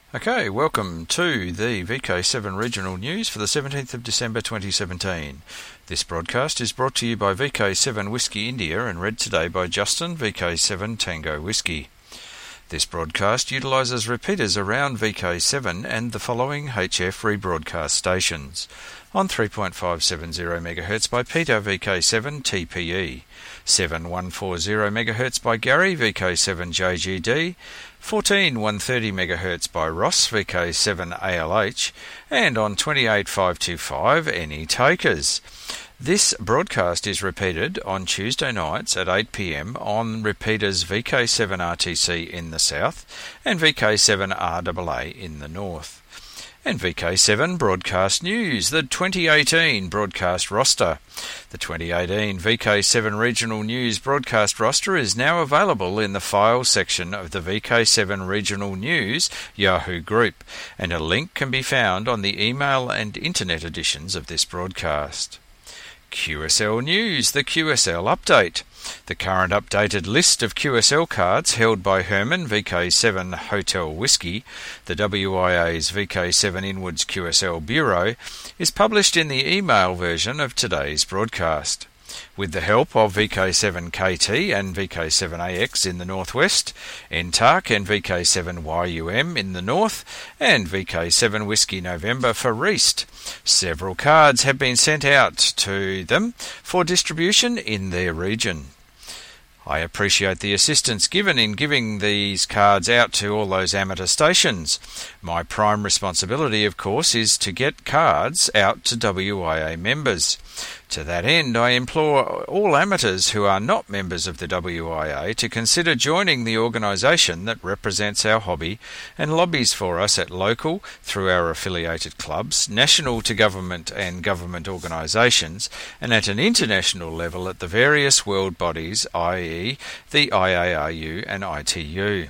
Okay, welcome to the VK7 Regional News for the 17th of December 2017. This broadcast is brought to you by VK7 Whisky India and read today by Justin, VK7 Tango Whisky. This broadcast utilises repeaters around VK7 and the following HF rebroadcast stations. On 3.570 MHz by Peter, VK7 TPE, 7140 MHz by Gary, VK7 JGD, 14130 MHz by Ross, VK7 ALH, and on 28525 Any Takers. This broadcast is repeated on Tuesday nights at 8 p.m. on repeaters VK7 RTC in the south and VK7 RAA in the north. And VK7 Broadcast News, the 2018 broadcast roster. The 2018 VK7 Regional News broadcast roster is now available in the Files section of the VK7 Regional News Yahoo group, and a link can be found on the email and internet editions of this broadcast. QSL News, the QSL Update. The current updated list of QSL cards held by Herman VK7 Hotel Whisky, the WIA's VK7 Inwards QSL Bureau, is published in the email version of today's broadcast. With the help of VK7 KT and VK7 AX in the northwest, NTARC and VK7 YUM in the north, and VK7 Whisky November for East, several cards have been sent out to them for distribution in their region. I appreciate the assistance given in giving these cards out to all those amateur stations. My prime responsibility, of course, is to get cards out to WIA members. To that end, I implore all amateurs who are not members of the WIA to consider joining the organisation that represents our hobby and lobbies for us at local, through our affiliated clubs, national to government and government organisations, and at an international level at the various world bodies, i.e. the IARU and ITU.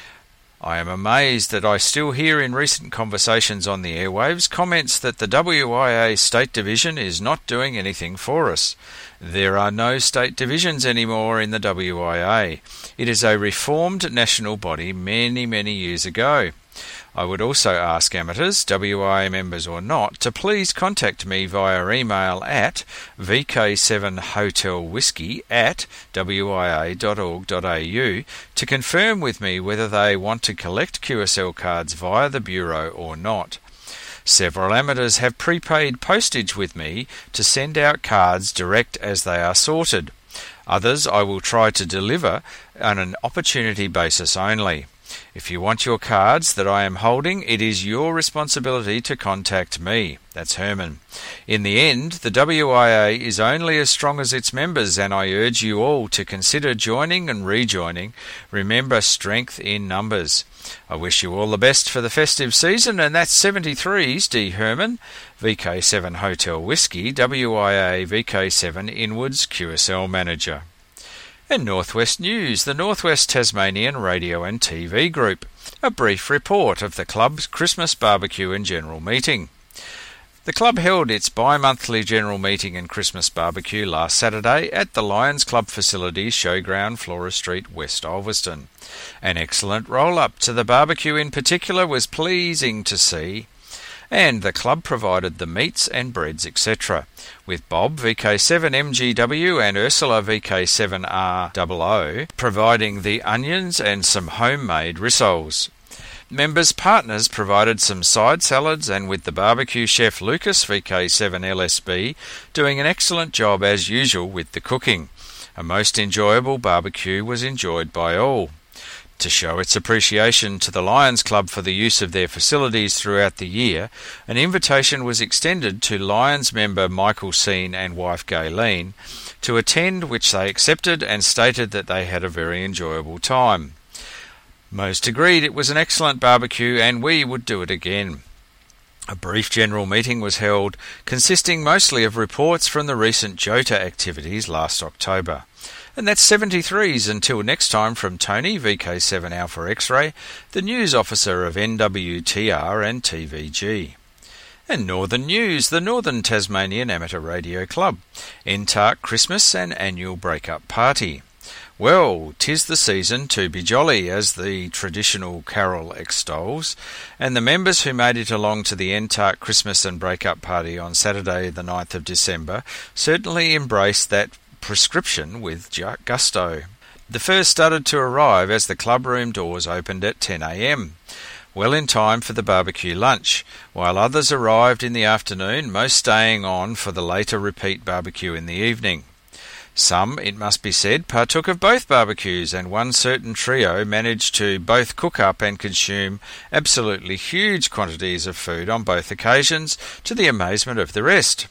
I am amazed that I still hear in recent conversations on the airwaves comments that the WIA State Division is not doing anything for us. There are no state divisions anymore in the WIA. It is a reformed national body many years ago. I would also ask amateurs, WIA members or not, to please contact me via email at vk7hotelwhisky@wia.org.au to confirm with me whether they want to collect QSL cards via the Bureau or not. Several amateurs have prepaid postage with me to send out cards direct as they are sorted. Others I will try to deliver on an opportunity basis only. If you want your cards that I am holding, it is your responsibility to contact me. That's Herman. In the end, the WIA is only as strong as its members, and I urge you all to consider joining and rejoining. Remember, strength in numbers. I wish you all the best for the festive season, and that's 73's D. Herman, VK7 Hotel Whisky, WIA VK7 Inwards QSL Manager. And Northwest News, the Northwest Tasmanian Radio and TV Group. A brief report of the club's Christmas barbecue and general meeting. The club held its bi-monthly general meeting and Christmas barbecue last Saturday at the Lions Club facilities, Showground, Flora Street, West Ulverston. An excellent roll-up to the barbecue in particular was pleasing to see, and the club provided the meats and breads, etc., with Bob VK7 MGW and Ursula VK7 ROO providing the onions and some homemade rissoles. Members' partners provided some side salads, and with the barbecue chef Lucas VK7 LSB doing an excellent job as usual with the cooking. A most enjoyable barbecue was enjoyed by all. To show its appreciation to the Lions Club for the use of their facilities throughout the year, an invitation was extended to Lions member Michael Seen and wife Gayleen to attend, which they accepted and stated that they had a very enjoyable time. Most agreed it was an excellent barbecue and we would do it again. A brief general meeting was held, consisting mostly of reports from the recent JOTA activities last October. And that's 73's until next time from Tony, VK7 Alpha X-Ray, the news officer of NWTR and TVG. And Northern News, the Northern Tasmanian Amateur Radio Club, NTARC Christmas and Annual Break-Up Party. Well, 'tis the season to be jolly, as the traditional carol extols, and the members who made it along to the NTARC Christmas and break-up party on Saturday the 9th of December certainly embraced that prescription with gusto. The first started to arrive as the clubroom doors opened at 10 a.m, well in time for the barbecue lunch, while others arrived in the afternoon, most staying on for the later repeat barbecue in the evening. Some, it must be said, partook of both barbecues, and one certain trio managed to both cook up and consume absolutely huge quantities of food on both occasions, to the amazement of the rest.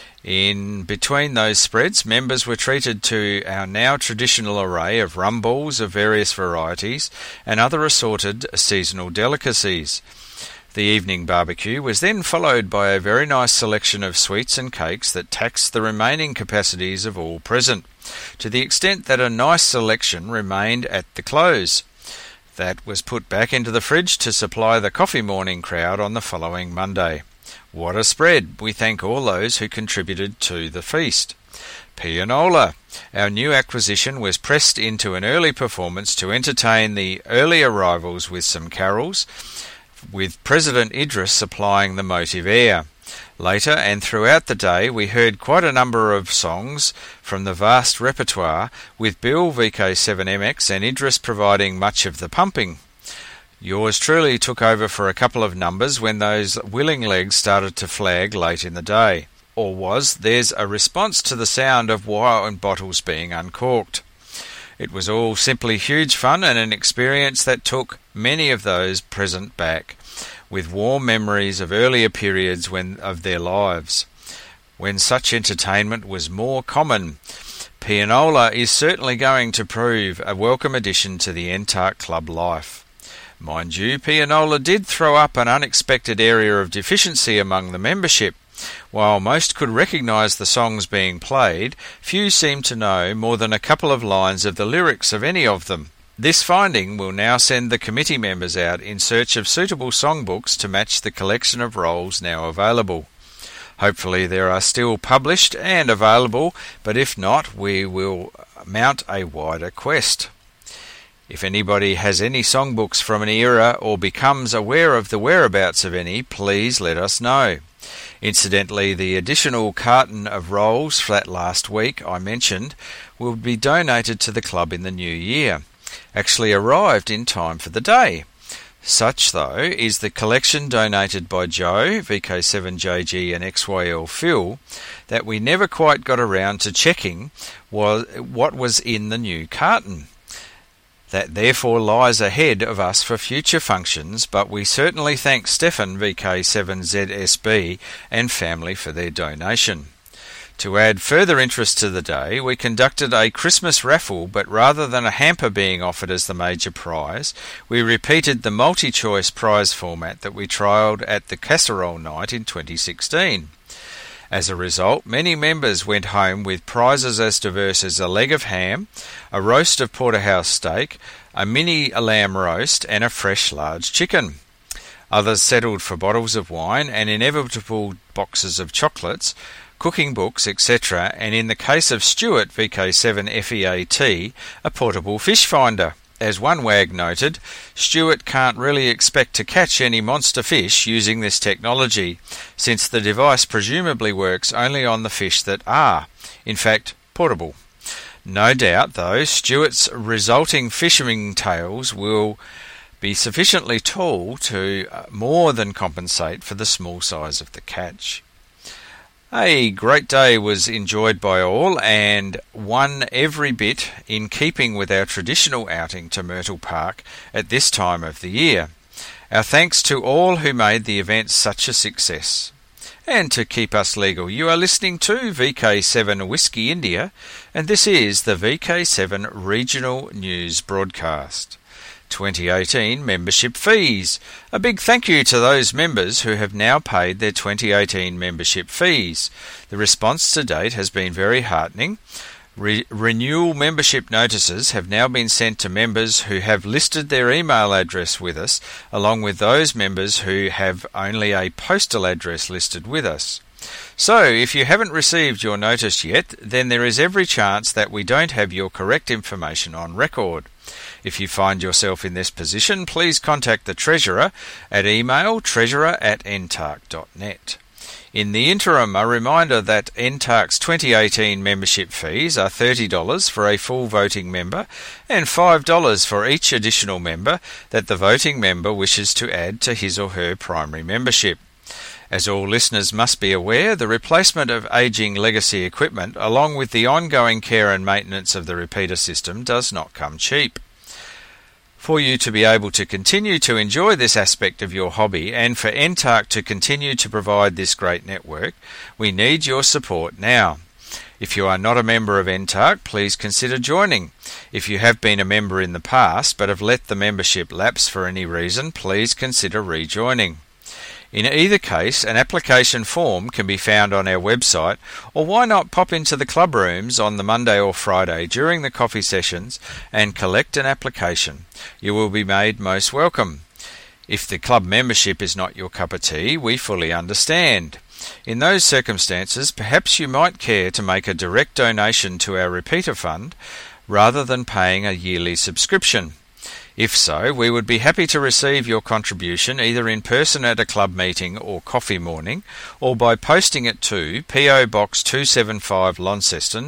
In between those spreads, members were treated to our now traditional array of rum balls of various varieties and other assorted seasonal delicacies. The evening barbecue was then followed by a very nice selection of sweets and cakes that taxed the remaining capacities of all present, to the extent that a nice selection remained at the close. That was put back into the fridge to supply the coffee morning crowd on the following Monday. What a spread! We thank all those who contributed to the feast. Pianola, our new acquisition, was pressed into an early performance to entertain the early arrivals with some carols, with President Idris supplying the motive air. Later and throughout the day we heard quite a number of songs from the vast repertoire, with Bill VK7MX and Idris providing much of the pumping. Yours truly took over for a couple of numbers when those willing legs started to flag late in the day. Or was there's a response to the sound of wine bottles being uncorked. It was all simply huge fun, and an experience that took many of those present back, with warm memories of earlier periods of their lives, when such entertainment was more common. Pianola is certainly going to prove a welcome addition to the NTARC Club life. Mind you, Pianola did throw up an unexpected area of deficiency among the membership. While most could recognise the songs being played, few seemed to know more than a couple of lines of the lyrics of any of them. This finding will now send the committee members out in search of suitable songbooks to match the collection of rolls now available. Hopefully there are still published and available, but if not, we will mount a wider quest. If anybody has any songbooks from an era or becomes aware of the whereabouts of any, please let us know. Incidentally, the additional carton of rolls that last week I mentioned will be donated to the club in the new year. Actually arrived in time for the day. Such, though, is the collection donated by Joe, VK7JG and XYL Phil, that we never quite got around to checking what was in the new carton. That therefore lies ahead of us for future functions, but we certainly thank Stefan VK7ZSB and family for their donation. To add further interest to the day, we conducted a Christmas raffle, but rather than a hamper being offered as the major prize, we repeated the multi-choice prize format that we trialled at the Casserole Night in 2016. As a result, many members went home with prizes as diverse as a leg of ham, a roast of porterhouse steak, a mini lamb roast, and a fresh large chicken. Others settled for bottles of wine and inevitable boxes of chocolates, cooking books, etc., and in the case of Stuart VK7FEAT, a portable fish finder. As one wag noted, Stuart can't really expect to catch any monster fish using this technology, since the device presumably works only on the fish that are, in fact, portable. No doubt, though, Stuart's resulting fishing tails will be sufficiently tall to more than compensate for the small size of the catch. A great day was enjoyed by all, and one every bit in keeping with our traditional outing to Myrtle Park at this time of the year. Our thanks to all who made the event such a success. And to keep us legal, you are listening to VK7 Whisky India, and this is the VK7 Regional News Broadcast. 2018 membership fees. A big thank you to those members who have now paid their 2018 membership fees. The response to date has been very heartening. Renewal membership notices have now been sent to members who have listed their email address with us, along with those members who have only a postal address listed with us. So, if you haven't received your notice yet, then there is every chance that we don't have your correct information on record. If you find yourself in this position, please contact the Treasurer at email treasurer@entarc.net. In the interim, a reminder that NTARC's 2018 membership fees are $30 for a full voting member and $5 for each additional member that the voting member wishes to add to his or her primary membership. As all listeners must be aware, the replacement of ageing legacy equipment, along with the ongoing care and maintenance of the repeater system, does not come cheap. For you to be able to continue to enjoy this aspect of your hobby and for NTARC to continue to provide this great network, we need your support now. If you are not a member of NTARC, please consider joining. If you have been a member in the past but have let the membership lapse for any reason, please consider rejoining. In either case, an application form can be found on our website, or why not pop into the club rooms on the Monday or Friday during the coffee sessions and collect an application. You will be made most welcome. If the club membership is not your cup of tea, we fully understand. In those circumstances, perhaps you might care to make a direct donation to our repeater fund rather than paying a yearly subscription. If so, we would be happy to receive your contribution either in person at a club meeting or coffee morning, or by posting it to PO Box 275 Launceston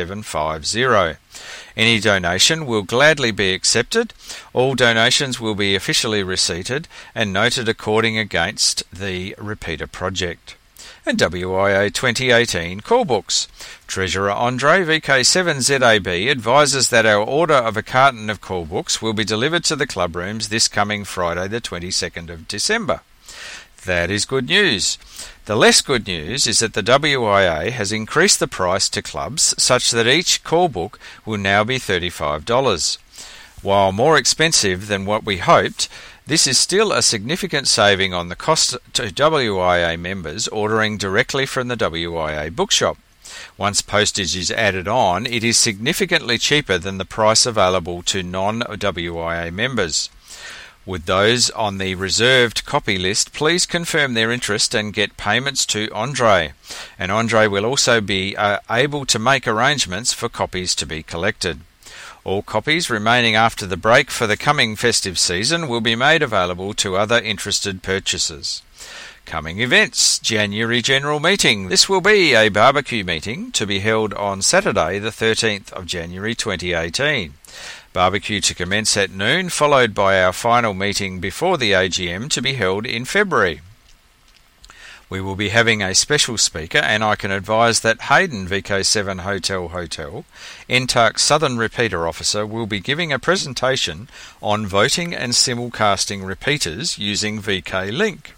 2750. Any donation will gladly be accepted. All donations will be officially receipted and noted according against the repeater project. And WIA 2018 call books. Treasurer Andre VK7ZAB advises that our order of a carton of call books will be delivered to the club rooms this coming Friday the 22nd of December. That is good news. The less good news is that the WIA has increased the price to clubs such that each call book will now be $35. While more expensive than what we hoped, this is still a significant saving on the cost to WIA members ordering directly from the WIA bookshop. Once postage is added on, it is significantly cheaper than the price available to non-WIA members. Would those on the reserved copy list please confirm their interest and get payments to Andre, and Andre will also be able to make arrangements for copies to be collected. All copies remaining after the break for the coming festive season will be made available to other interested purchasers. Coming events: January General Meeting. This will be a barbecue meeting to be held on Saturday the 13th of January 2018. Barbecue to commence at noon, followed by our final meeting before the AGM to be held in February. We will be having a special speaker, and I can advise that Hayden VK7 Hotel, NTARC's Southern Repeater Officer, will be giving a presentation on voting and simulcasting repeaters using VK Link.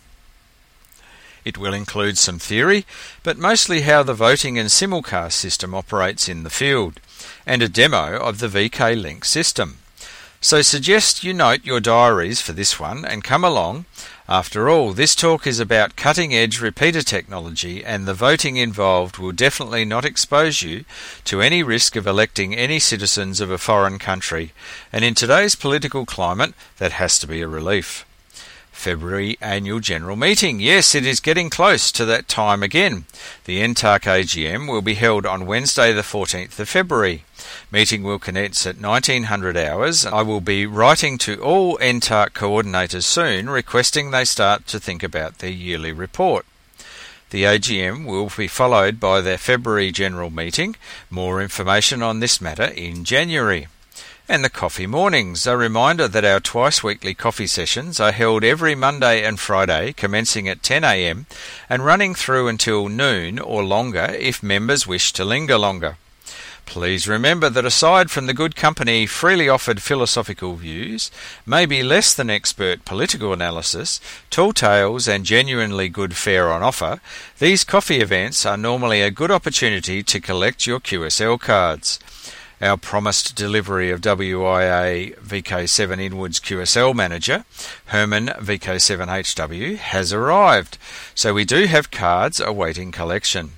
It will include some theory, but mostly how the voting and simulcast system operates in the field, and a demo of the VK Link system. So suggest you note your diaries for this one and come along. After all, this talk is about cutting-edge repeater technology, and the voting involved will definitely not expose you to any risk of electing any citizens of a foreign country, and in today's political climate, that has to be a relief. February Annual General Meeting. Yes, it is getting close to that time again. The NTARC AGM will be held on Wednesday the 14th of February. Meeting will commence at 1900 hours. I will be writing to all NTARC coordinators soon requesting they start to think about their yearly report. The AGM will be followed by their February General Meeting. More information on this matter in January. And the coffee mornings. A reminder that our twice-weekly coffee sessions are held every Monday and Friday, commencing at 10 a.m. and running through until noon or longer if members wish to linger longer. Please remember that aside from the good company freely offered philosophical views, maybe less than expert political analysis, tall tales and genuinely good fare on offer, these coffee events are normally a good opportunity to collect your QSL cards. Our promised delivery of WIA VK7 Inwards QSL Manager, Herman VK7HW, has arrived, so we do have cards awaiting collection.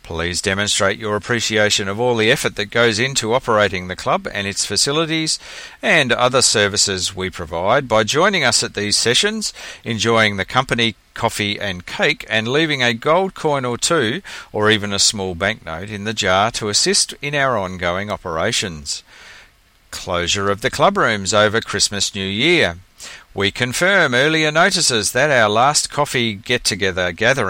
Please demonstrate your appreciation of all the effort that goes into operating the club and its facilities and other services we provide by joining us at these sessions, enjoying the company, coffee and cake, and leaving a gold coin or two, or even a small banknote in the jar to assist in our ongoing operations. Closure of the club rooms over Christmas New Year. We confirm earlier notices that our last coffee get-together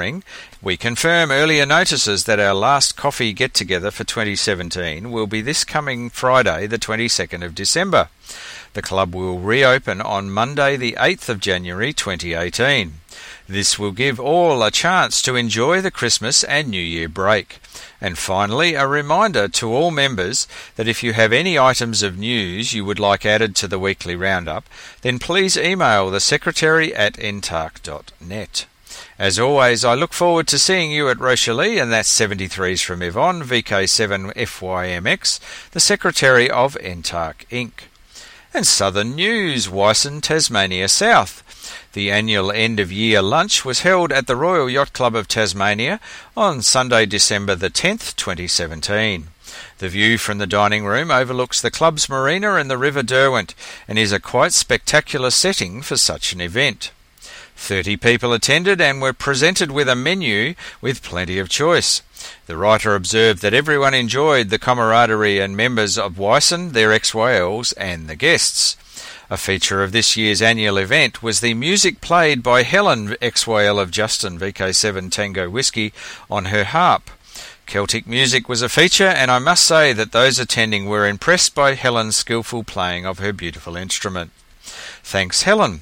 for 2017 will be this coming Friday, the 22nd of December. The club will reopen on Monday, the 8th of January 2018. This will give all a chance to enjoy the Christmas and New Year break. And finally, a reminder to all members that if you have any items of news you would like added to the weekly roundup, then please email the secretary at entarc.net. As always, I look forward to seeing you at Rochalie, and that's 73s from Yvonne, VK7FYMX, the secretary of Entarc Inc. And Southern News, Wyson, Tasmania South. The annual end-of-year lunch was held at the Royal Yacht Club of Tasmania on Sunday, December the 10th, 2017. The view from the dining room overlooks the club's marina and the River Derwent, and is a quite spectacular setting for such an event. 30 people attended and were presented with a menu with plenty of choice. The writer observed that everyone enjoyed the camaraderie and members of Wyson, their ex-whales and the guests. A feature of this year's annual event was the music played by Helen, ex-whale of Justin, VK7 Tango Whiskey, on her harp. Celtic music was a feature, and I must say that those attending were impressed by Helen's skillful playing of her beautiful instrument. Thanks, Helen.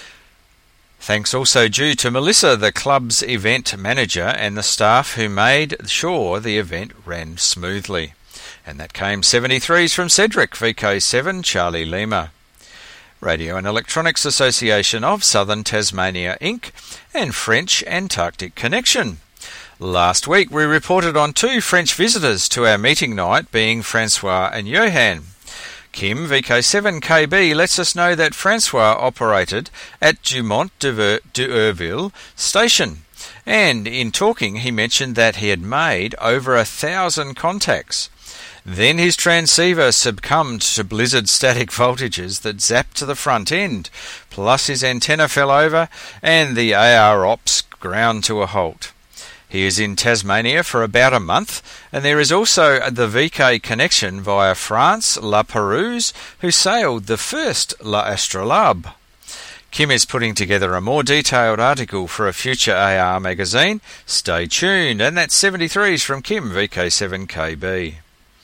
Thanks also due to Melissa, the club's event manager, and the staff who made sure the event ran smoothly. And that came 73s from Cedric, VK7 Charlie Lima. Radio and Electronics Association of Southern Tasmania Inc. and French Antarctic Connection. Last week we reported on 2 French visitors to our meeting night, being Francois and Johan. Kim, VK7KB, lets us know that Francois operated at Dumont d'Urville Station, and in talking he mentioned that he had made over 1,000 contacts. Then his transceiver succumbed to blizzard static voltages that zapped the front end, plus his antenna fell over and the AR ops ground to a halt. He is in Tasmania for about a month, and there is also the VK connection via France, La Perouse, who sailed the first La Astrolabe. Kim is putting together a more detailed article for a future AR magazine. Stay tuned, and that's 73s from Kim, VK7KB.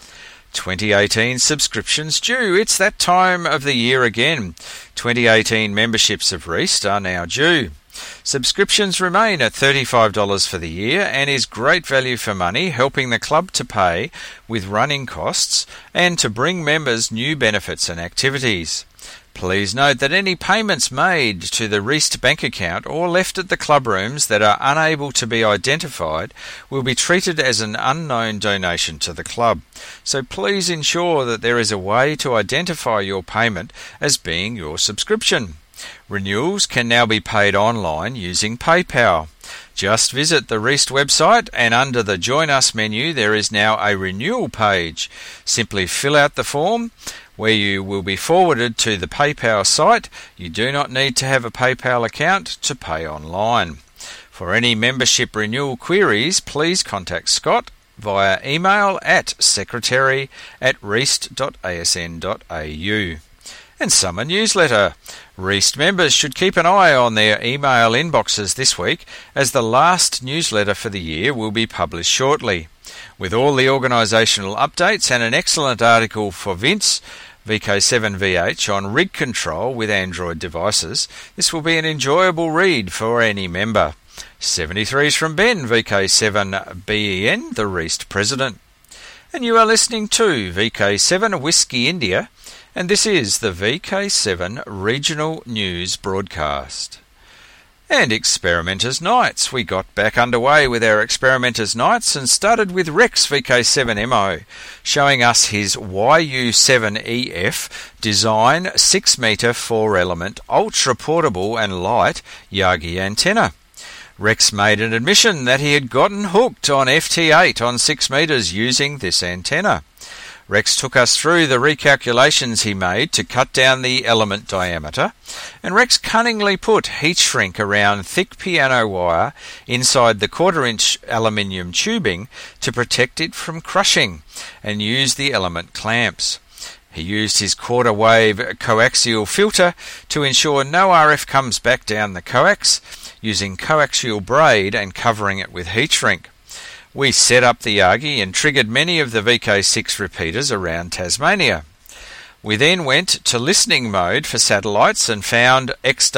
2018 subscriptions due. It's that time of the year again. 2018 memberships of Reist are now due. Subscriptions remain at $35 for the year and is great value for money, helping the club to pay with running costs and to bring members new benefits and activities. Please note that any payments made to the Reist bank account or left at the club rooms that are unable to be identified will be treated as an unknown donation to the club. So please ensure that there is a way to identify your payment as being your subscription. Renewals can now be paid online using PayPal. Just visit the Reist website, and under the Join Us menu there is now a renewal page. Simply fill out the form, where you will be forwarded to the PayPal site. You do not need to have a PayPal account to pay online. For any membership renewal queries, please contact Scott via email at secretary@reist.asn.au. And summer newsletter. Reist members should keep an eye on their email inboxes this week, as the last newsletter for the year will be published shortly. With all the organisational updates and an excellent article for Vince, VK7VH, on rig control with Android devices, this will be an enjoyable read for any member. 73s from Ben, VK7BEN, the Reist President. And you are listening to VK7 Whiskey India, and this is the VK7 Regional News Broadcast. And Experimenters Nights. We got back underway with our Experimenters Nights and started with Rex VK7MO, showing us his YU7EF design 6-metre 4-element ultra-portable and light Yagi antenna. Rex made an admission that he had gotten hooked on FT8 on 6 metres using this antenna. Rex took us through the recalculations he made to cut down the element diameter, and Rex cunningly put heat shrink around thick piano wire inside the 1/4-inch aluminium tubing to protect it from crushing, and used the element clamps. He used his 1/4 wave coaxial filter to ensure no RF comes back down the coax, using coaxial braid and covering it with heat shrink. We set up the Yagi and triggered many of the VK6 repeaters around Tasmania. We then went to listening mode for satellites and found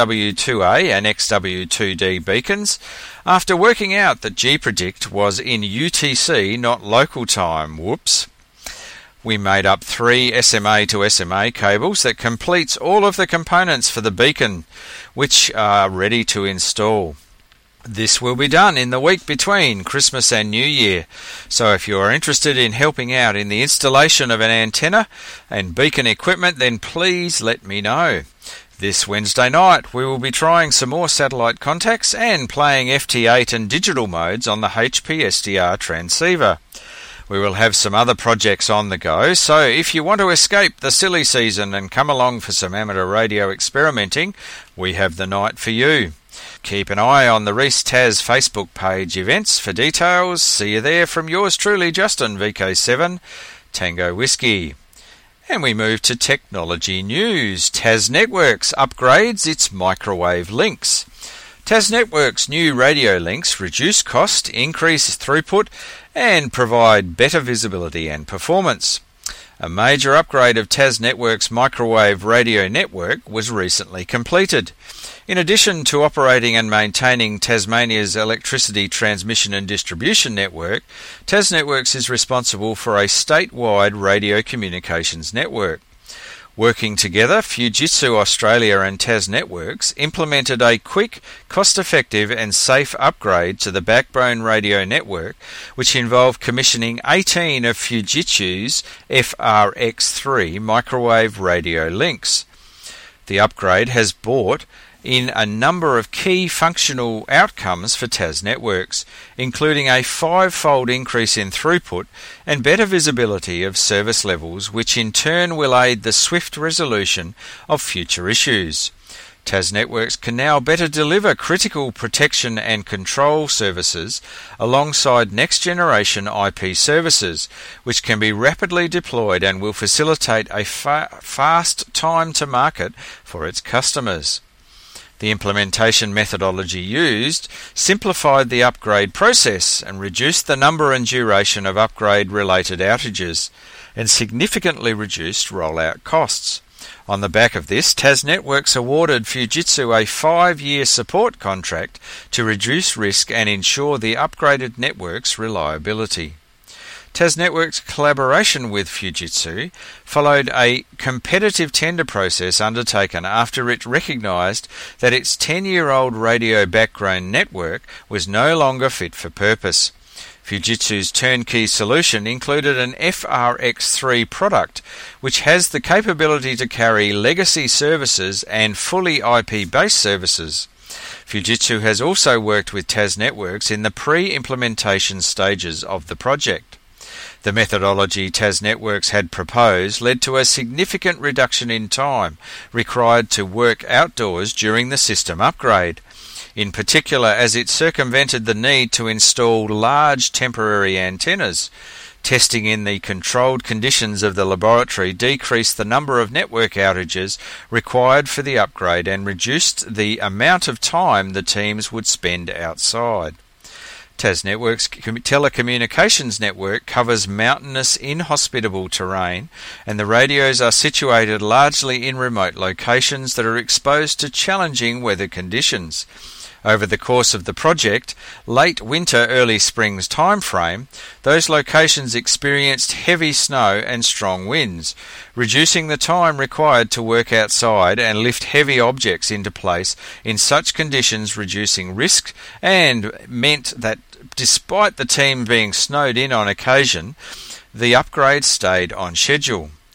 XW2A and XW2D beacons after working out that gPredict was in UTC, not local time. Whoops. We made up 3 SMA to SMA cables that completes all of the components for the beacon, which are ready to install. This will be done in the week between Christmas and New Year, so if you are interested in helping out in the installation of an antenna and beacon equipment, then please let me know. This Wednesday night we will be trying some more satellite contacts and playing FT8 and digital modes on the HP SDR transceiver. We will have some other projects on the go, so if you want to escape the silly season and come along for some amateur radio experimenting, we have the night for you. Keep an eye on the Reese Taz Facebook page events for details. See you there from yours truly, Justin, VK7 Tango Whiskey. And we move to technology news. Taz Networks upgrades its microwave links. Taz Networks' new radio links reduce cost, increase throughput, and provide better visibility and performance. A major upgrade of Taz Networks' microwave radio network was recently completed. In addition to operating and maintaining Tasmania's electricity transmission and distribution network, Taz Networks is responsible for a statewide radio communications network. Working together, Fujitsu Australia and Taz Networks implemented a quick, cost-effective and safe upgrade to the backbone radio network, which involved commissioning 18 of Fujitsu's FRX3 microwave radio links. The upgrade has brought in a number of key functional outcomes for Taz Networks, including a 5-fold increase in throughput and better visibility of service levels, which in turn will aid the swift resolution of future issues. Taz Networks can now better deliver critical protection and control services alongside next-generation IP services, which can be rapidly deployed and will facilitate a fast time to market for its customers. The implementation methodology used simplified the upgrade process and reduced the number and duration of upgrade-related outages, and significantly reduced rollout costs. On the back of this, Taz Networks awarded Fujitsu a 5-year support contract to reduce risk and ensure the upgraded network's reliability. Taz Networks' collaboration with Fujitsu followed a competitive tender process undertaken after it recognised that its 10-year-old radio backbone network was no longer fit for purpose. Fujitsu's turnkey solution included an FRX3 product, which has the capability to carry legacy services and fully IP-based services. Fujitsu has also worked with Taz Networks in the pre-implementation stages of the project. The methodology Taz Networks had proposed led to a significant reduction in time required to work outdoors during the system upgrade, in particular as it circumvented the need to install large temporary antennas. Testing in the controlled conditions of the laboratory decreased the number of network outages required for the upgrade and reduced the amount of time the teams would spend outside. Taz Networks' telecommunications network covers mountainous, inhospitable terrain, and the radios are situated largely in remote locations that are exposed to challenging weather conditions. Over the course of the project, late winter, early spring's timeframe, those locations experienced heavy snow and strong winds, reducing the time required to work outside and lift heavy objects into place in such conditions, reducing risk, and meant that despite the team being snowed in on occasion, the upgrade stayed on schedule.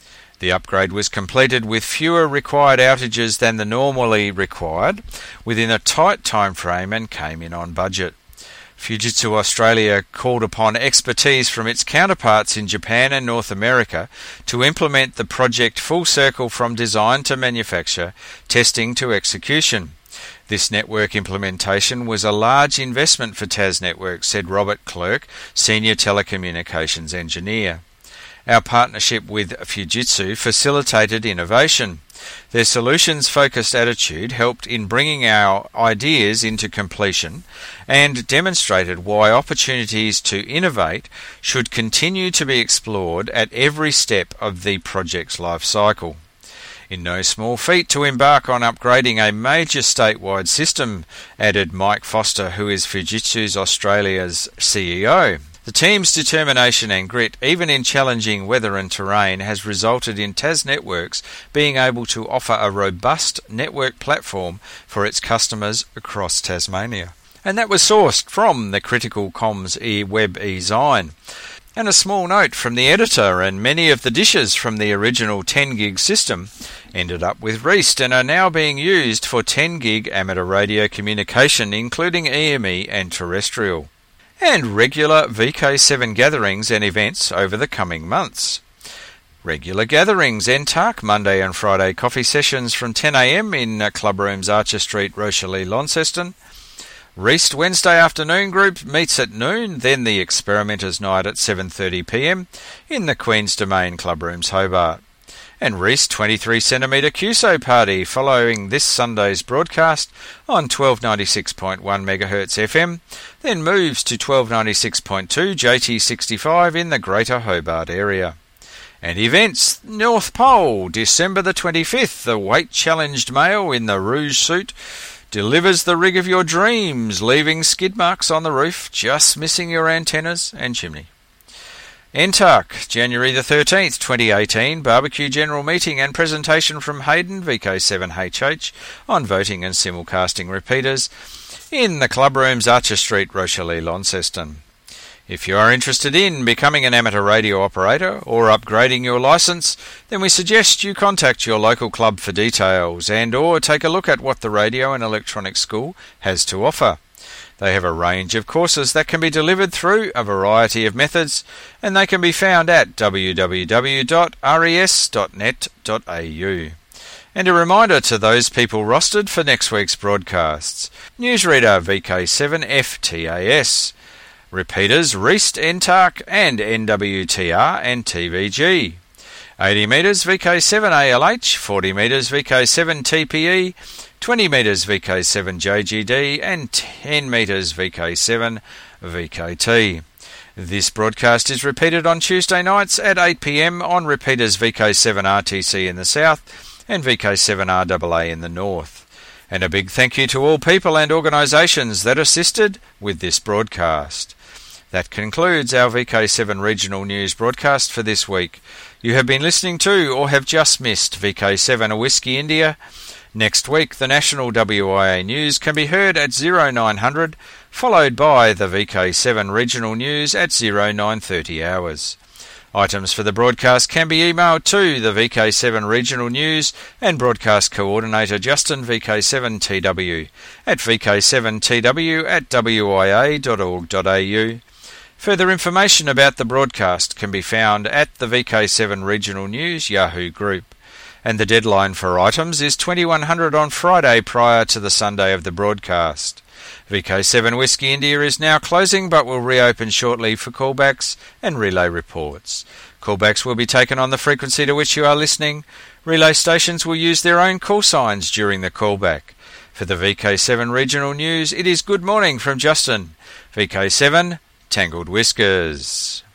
The upgrade was completed with fewer required outages than the normally required, within a tight time frame, and came in on budget. Fujitsu Australia called upon expertise from its counterparts in Japan and North America to implement the project full circle from design to manufacture, testing to execution. This network implementation was a large investment for Tas Networks, said Robert Clerk, Senior Telecommunications Engineer. Our partnership with Fujitsu facilitated innovation. Their solutions-focused attitude helped in bringing our ideas into completion and demonstrated why opportunities to innovate should continue to be explored at every step of the project's life cycle. In no small feat to embark on upgrading a major statewide system, added Mike Foster, who is Fujitsu Australia's CEO. The team's determination and grit, even in challenging weather and terrain, has resulted in Tas Networks being able to offer a robust network platform for its customers across Tasmania. And that was sourced from the Critical Comms Web e-Zine. And a small note from the editor: and many of the dishes from the original 10 gig system ended up with Reist and are now being used for 10 gig amateur radio communication, including EME and terrestrial. And regular VK7 gatherings and events over the coming months. Regular gatherings: NTARC Monday and Friday coffee sessions from 10 a.m. in Clubrooms Archer Street, Rochelle, Launceston. Reist Wednesday afternoon group meets at noon, then the Experimenters Night at 7:30 p.m. in the Queen's Domain Clubrooms, Hobart. And Reist 23cm QSO party following this Sunday's broadcast on 1296.1 MHz FM, then moves to 1296.2 JT65 in the Greater Hobart area. And events: North Pole, December the 25th, the weight-challenged male in the rouge suit delivers the rig of your dreams, leaving skid marks on the roof, just missing your antennas and chimney. NTARC, January the 13th, 2018, barbecue general meeting and presentation from Hayden, VK7HH, on voting and simulcasting repeaters in the Clubrooms Archer Street, Rochelle, Launceston. If you are interested in becoming an amateur radio operator or upgrading your licence, then we suggest you contact your local club for details and or take a look at what the Radio and Electronics School has to offer. They have a range of courses that can be delivered through a variety of methods, and they can be found at www.res.net.au. And a reminder to those people rostered for next week's broadcasts: newsreader VK7 FTAS, repeaters Reist, NTARC and NWTR and TVG, 80 metres VK7 ALH, 40 metres VK7 TPE, 20 metres VK7 JGD and 10 metres VK7 VKT. This broadcast is repeated on Tuesday nights at 8 p.m. on repeaters VK7 RTC in the south and VK7 RAA in the north. And a big thank you to all people and organisations that assisted with this broadcast. That concludes our VK7 Regional News broadcast for this week. You have been listening to or have just missed VK7 A Whiskey India. Next week, the National WIA News can be heard at 0900, followed by the VK7 Regional News at 0930 hours. Items for the broadcast can be emailed to the VK7 Regional News and Broadcast Coordinator Justin VK7TW at vk7tw@wia.org.au. Further information about the broadcast can be found at the VK7 Regional News Yahoo group. And the deadline for items is 2100 on Friday prior to the Sunday of the broadcast. VK7 Whiskey India is now closing but will reopen shortly for callbacks and relay reports. Callbacks will be taken on the frequency to which you are listening. Relay stations will use their own call signs during the callback. For the VK7 Regional News, it is good morning from Justin. VK7 Tangled Whiskers.